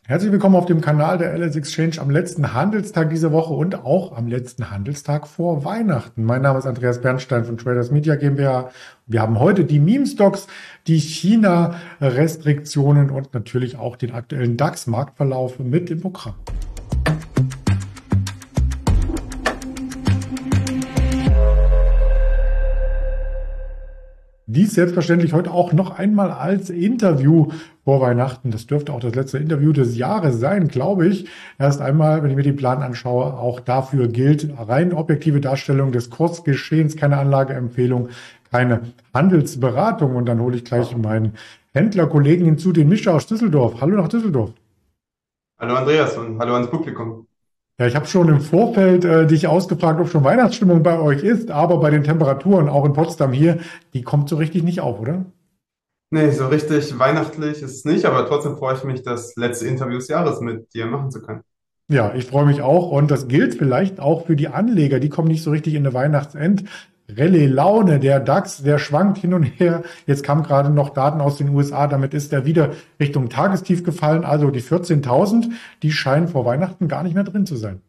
Herzlich willkommen auf dem Kanal der LS Exchange am letzten Handelstag dieser Woche und auch am letzten Handelstag vor Weihnachten. Mein Name ist Andreas Bernstein von Traders Media GmbH. Wir haben heute die Meme-Stocks, die China-Restriktionen und natürlich auch den aktuellen DAX-Marktverlauf mit im Programm. Dies selbstverständlich heute auch noch einmal als Interview vor Weihnachten. Das dürfte auch das letzte Interview des Jahres sein, glaube ich. Erst einmal, wenn ich mir den Plan anschaue, auch dafür gilt rein objektive Darstellung des Kursgeschehens, keine Anlageempfehlung, keine Handelsberatung. Und dann hole ich gleich meinen Händlerkollegen hinzu, den Mischa aus Düsseldorf. Hallo nach Düsseldorf. Hallo Andreas und hallo ans Publikum. Ja, ich habe schon im Vorfeld dich ausgefragt, ob schon Weihnachtsstimmung bei euch ist, aber bei den Temperaturen, auch in Potsdam hier, die kommt so richtig nicht auf, oder? Nee, so richtig weihnachtlich ist es nicht, aber trotzdem freue ich mich, das letzte Interview des Jahres mit dir machen zu können. Ja, ich freue mich auch und das gilt vielleicht auch für die Anleger. Die kommen nicht so richtig in eine Weihnachtsend-Rallye-Laune. Der DAX, der schwankt hin und her. Jetzt kamen gerade noch Daten aus den USA. Damit ist er wieder Richtung Tagestief gefallen. Also die 14.000, die scheinen vor Weihnachten gar nicht mehr drin zu sein.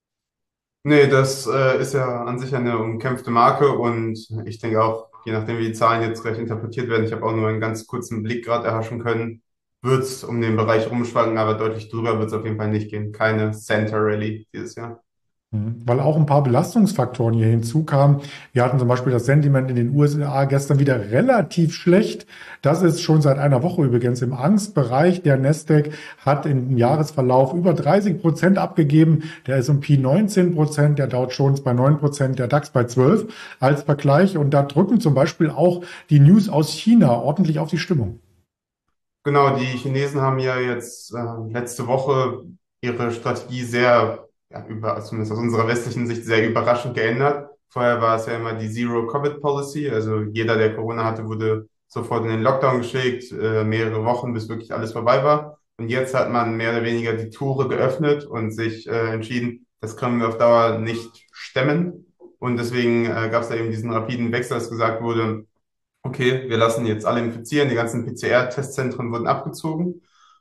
Nee, das ist ja an sich eine umkämpfte Marke und ich denke auch, je nachdem wie die Zahlen jetzt gleich interpretiert werden, ich habe auch nur einen ganz kurzen Blick gerade erhaschen können, wird es um den Bereich rumschwanken, aber deutlich drüber wird es auf jeden Fall nicht gehen. Keine Center Rally dieses Jahr. Weil auch ein paar Belastungsfaktoren hier hinzukamen. Wir hatten zum Beispiel das Sentiment in den USA gestern wieder relativ schlecht. Das ist schon seit einer Woche übrigens im Angstbereich. Der Nasdaq hat im Jahresverlauf über 30% abgegeben. Der S&P 19%, der Dow Jones bei 9%, der DAX bei 12% als Vergleich. Und da drücken zum Beispiel auch die News aus China ordentlich auf die Stimmung. Genau, die Chinesen haben ja jetzt letzte Woche ihre Strategie sehr, ja, zumindest aus unserer westlichen Sicht, sehr überraschend geändert. Vorher war es ja immer die Zero-Covid-Policy, also jeder, der Corona hatte, wurde sofort in den Lockdown geschickt, mehrere Wochen, bis wirklich alles vorbei war. Und jetzt hat man mehr oder weniger die Tore geöffnet und sich entschieden, das können wir auf Dauer nicht stemmen. Und deswegen gab es da eben diesen rapiden Wechsel, dass gesagt wurde, okay, wir lassen jetzt alle infizieren, die ganzen PCR-Testzentren wurden abgezogen.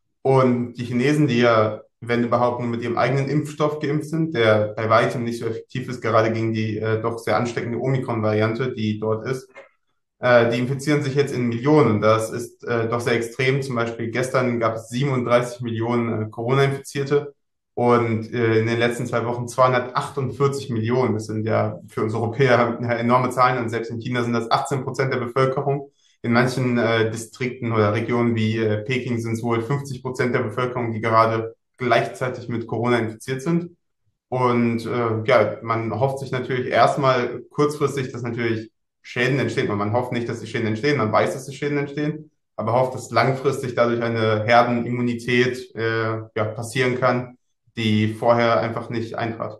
Und die Chinesen, die ja, wenn überhaupt, nur mit ihrem eigenen Impfstoff geimpft sind, der bei weitem nicht so effektiv ist, gerade gegen die doch sehr ansteckende Omikron-Variante, die dort ist, die infizieren sich jetzt in Millionen. Das ist doch sehr extrem. Zum Beispiel gestern gab es 37 Millionen Corona-Infizierte und in den letzten 2 Wochen 248 Millionen. Das sind ja für uns Europäer enorme Zahlen und selbst in China sind das 18% der Bevölkerung. In manchen Distrikten oder Regionen wie Peking sind es wohl 50% der Bevölkerung, die gerade gleichzeitig mit Corona infiziert sind. Und ja, man hofft sich natürlich erstmal kurzfristig, dass natürlich Schäden entstehen. Und man hofft nicht, dass die Schäden entstehen, man weiß, dass die Schäden entstehen, aber hofft, dass langfristig dadurch eine Herdenimmunität ja, passieren kann, die vorher einfach nicht eintrat.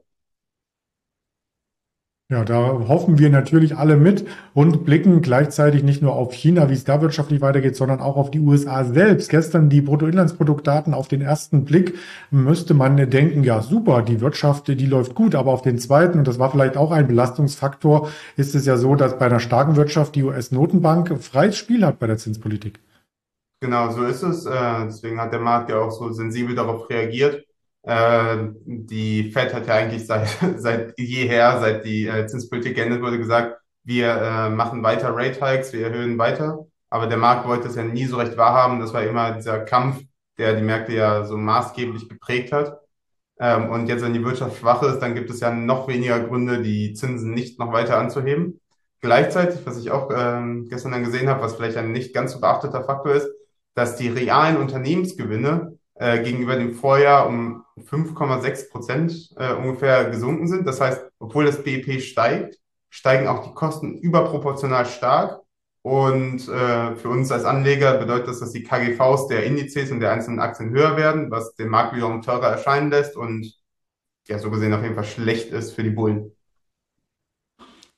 Ja, da hoffen wir natürlich alle mit und blicken gleichzeitig nicht nur auf China, wie es da wirtschaftlich weitergeht, sondern auch auf die USA selbst. Gestern die Bruttoinlandsproduktdaten auf den ersten Blick müsste man denken, ja super, die Wirtschaft, die läuft gut, aber auf den zweiten, und das war vielleicht auch ein Belastungsfaktor, ist es ja so, dass bei einer starken Wirtschaft die US-Notenbank freies Spiel hat bei der Zinspolitik. Genau, so ist es. Deswegen hat der Markt ja auch so sensibel darauf reagiert. Die Fed hat ja eigentlich seit jeher, seit die Zinspolitik geändert wurde, gesagt, wir machen weiter Rate Hikes, wir erhöhen weiter. Aber der Markt wollte es ja nie so recht wahrhaben. Das war immer dieser Kampf, der die Märkte ja so maßgeblich geprägt hat. Und jetzt, wenn die Wirtschaft schwach ist, dann gibt es ja noch weniger Gründe, die Zinsen nicht noch weiter anzuheben. Gleichzeitig, was ich auch gestern dann gesehen habe, was vielleicht ein nicht ganz so beachteter Faktor ist, dass die realen Unternehmensgewinne gegenüber dem Vorjahr um 5,6% ungefähr gesunken sind. Das heißt, obwohl das BIP steigt, steigen auch die Kosten überproportional stark. Und für uns als Anleger bedeutet das, dass die KGVs der Indizes und der einzelnen Aktien höher werden, was den Markt wiederum teurer erscheinen lässt und ja, so gesehen auf jeden Fall schlecht ist für die Bullen.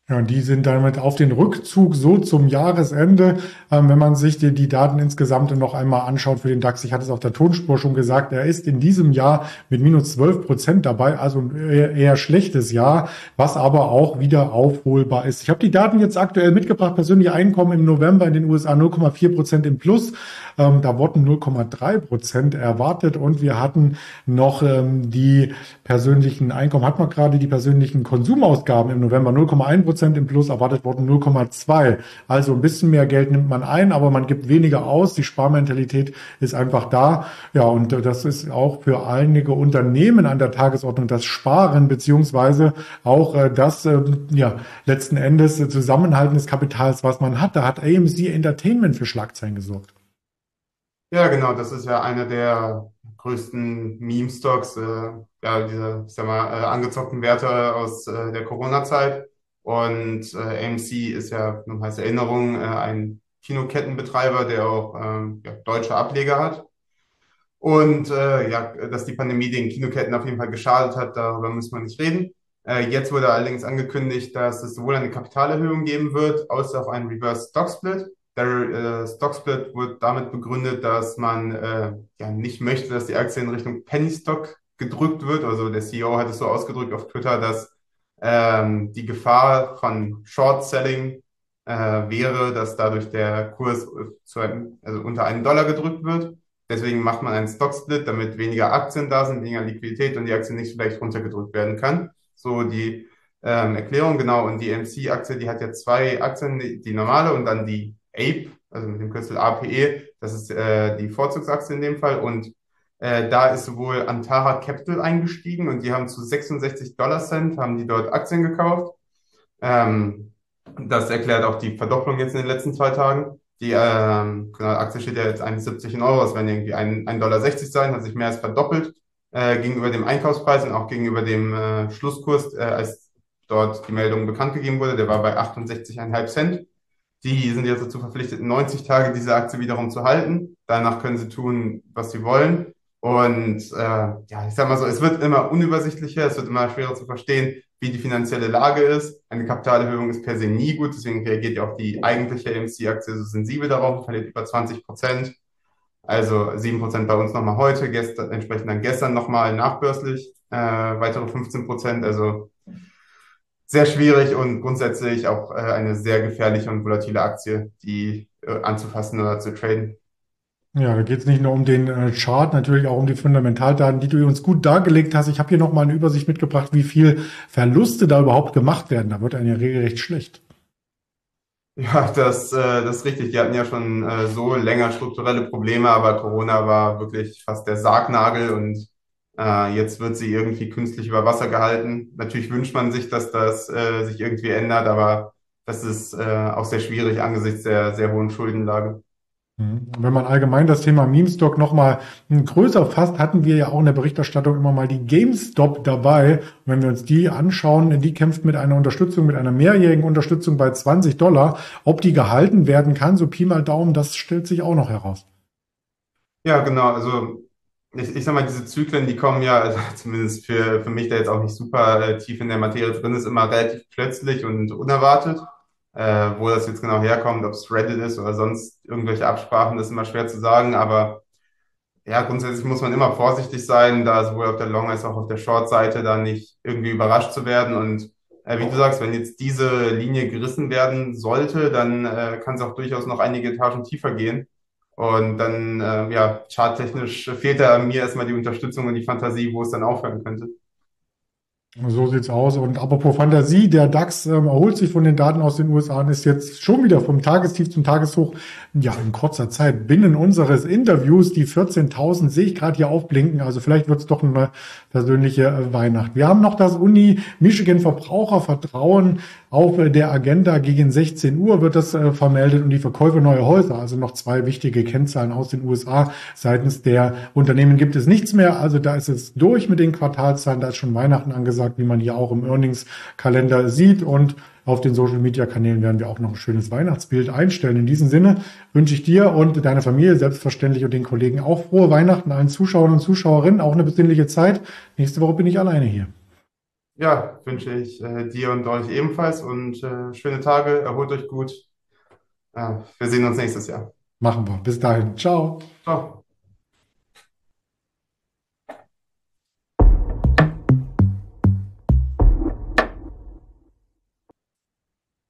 Ja, und die sind damit auf den Rückzug so zum Jahresende. Wenn man sich die Daten insgesamt noch einmal anschaut für den DAX, ich hatte es auf der Tonspur schon gesagt, er ist in diesem Jahr mit minus 12% dabei, also ein eher schlechtes Jahr, was aber auch wieder aufholbar ist. Ich habe die Daten jetzt aktuell mitgebracht, persönliche Einkommen im November in den USA 0,4% im Plus. Da wurden 0,3% erwartet und wir hatten noch die persönlichen Einkommen, hat man gerade die persönlichen Konsumausgaben im November 0,1% im Plus, erwartet wurden 0,2. Also ein bisschen mehr Geld nimmt man ein, aber man gibt weniger aus. Die Sparmentalität ist einfach da. Ja, und das ist auch für einige Unternehmen an der Tagesordnung, das Sparen beziehungsweise auch das letzten Endes Zusammenhalten des Kapitals, was man hat. Da hat AMC Entertainment für Schlagzeilen gesorgt. Ja, genau, das ist ja einer der größten Meme-Stocks, diese, ich sag mal, angezockten Werte aus der Corona-Zeit. Und AMC ist ja, nur als Erinnerung, ein Kinokettenbetreiber, der auch deutsche Ableger hat. Und dass die Pandemie den Kinoketten auf jeden Fall geschadet hat, darüber müssen wir nicht reden. Jetzt wurde allerdings angekündigt, dass es sowohl eine Kapitalerhöhung geben wird, als auch einen Reverse Stock Split. Der Stock Split wird damit begründet, dass man nicht möchte, dass die Aktie in Richtung Penny Stock gedrückt wird. Also der CEO hat es so ausgedrückt auf Twitter, dass die Gefahr von Short Selling wäre, dass dadurch der Kurs also unter $1 gedrückt wird. Deswegen macht man einen Stock-Split, damit weniger Aktien da sind, weniger Liquidität und die Aktie nicht so leicht runtergedrückt werden kann. So die Erklärung, genau. Und die AMC-Aktie, die hat ja zwei Aktien, die normale und dann die APE, also mit dem Kürzel APE. Das ist die Vorzugsaktie in dem Fall. Und da ist sowohl Antara Capital eingestiegen und die haben zu 66 $ haben die dort Aktien gekauft. Das erklärt auch die Verdopplung jetzt in den letzten 2 Tagen. Die Aktie steht ja jetzt 71 €, das werden irgendwie 1,60 $ sein, hat sich mehr als verdoppelt gegenüber dem Einkaufspreis und auch gegenüber dem Schlusskurs, als dort die Meldung bekannt gegeben wurde. Der war bei 68,5 Cent. Die sind jetzt dazu verpflichtet, 90 Tage diese Aktie wiederum zu halten. Danach können sie tun, was sie wollen. Und ich sag mal so, es wird immer unübersichtlicher, es wird immer schwerer zu verstehen, wie die finanzielle Lage ist. Eine Kapitalerhöhung ist per se nie gut, deswegen reagiert ja auch die eigentliche AMC-Aktie so sensibel darauf, verliert über 20%. Also 7% bei uns nochmal heute, entsprechend dann gestern nochmal nachbörslich, weitere 15%. Also sehr schwierig und grundsätzlich auch eine sehr gefährliche und volatile Aktie, die anzufassen oder zu traden. Ja, da geht es nicht nur um den Chart, natürlich auch um die Fundamentaldaten, die du uns gut dargelegt hast. Ich habe hier nochmal eine Übersicht mitgebracht, wie viel Verluste da überhaupt gemacht werden. Da wird einem ja regelrecht schlecht. Ja, das ist richtig. Die hatten ja schon so länger strukturelle Probleme, aber Corona war wirklich fast der Sargnagel und jetzt wird sie irgendwie künstlich über Wasser gehalten. Natürlich wünscht man sich, dass das sich irgendwie ändert, aber das ist auch sehr schwierig angesichts der sehr hohen Schuldenlage. Wenn man allgemein das Thema Meme-Stock nochmal größer fasst, hatten wir ja auch in der Berichterstattung immer mal die GameStop dabei. Und wenn wir uns die anschauen, die kämpft mit einer Unterstützung, mit einer mehrjährigen Unterstützung bei 20 $. Ob die gehalten werden kann, so Pi mal Daumen, das stellt sich auch noch heraus. Ja, genau. Also ich sag mal, diese Zyklen, die kommen ja, also zumindest für mich, der jetzt auch nicht super tief in der Materie drin ist, immer relativ plötzlich und unerwartet. Wo das jetzt genau herkommt, ob es Reddit ist oder sonst irgendwelche Absprachen, das ist immer schwer zu sagen. Aber ja, grundsätzlich muss man immer vorsichtig sein, da sowohl auf der Long- als auch auf der Short-Seite da nicht irgendwie überrascht zu werden. Und wie du sagst, wenn jetzt diese Linie gerissen werden sollte, dann kann es auch durchaus noch einige Etagen tiefer gehen. Und dann, charttechnisch fehlt da mir erstmal die Unterstützung und die Fantasie, wo es dann aufhören könnte. So sieht's aus. Und apropos Fantasie, der DAX erholt sich von den Daten aus den USA und ist jetzt schon wieder vom Tagestief zum Tageshoch, ja, in kurzer Zeit. Binnen unseres Interviews, die 14.000 sehe ich gerade hier aufblinken. Also vielleicht wird's doch eine persönliche Weihnacht. Wir haben noch das Uni Michigan Verbrauchervertrauen auf der Agenda. Gegen 16 Uhr wird das vermeldet und die Verkäufe neuer Häuser. Also noch zwei wichtige Kennzahlen aus den USA. Seitens der Unternehmen gibt es nichts mehr. Also da ist es durch mit den Quartalszahlen. Da ist schon Weihnachten angesagt, wie man hier auch im Earnings-Kalender sieht. Und auf den Social-Media-Kanälen werden wir auch noch ein schönes Weihnachtsbild einstellen. In diesem Sinne wünsche ich dir und deiner Familie selbstverständlich und den Kollegen auch frohe Weihnachten, allen Zuschauern und Zuschauerinnen auch eine besinnliche Zeit. Nächste Woche bin ich alleine hier. Ja, wünsche ich dir und euch ebenfalls und schöne Tage, erholt euch gut. Wir sehen uns nächstes Jahr. Machen wir. Bis dahin. Ciao. Ciao.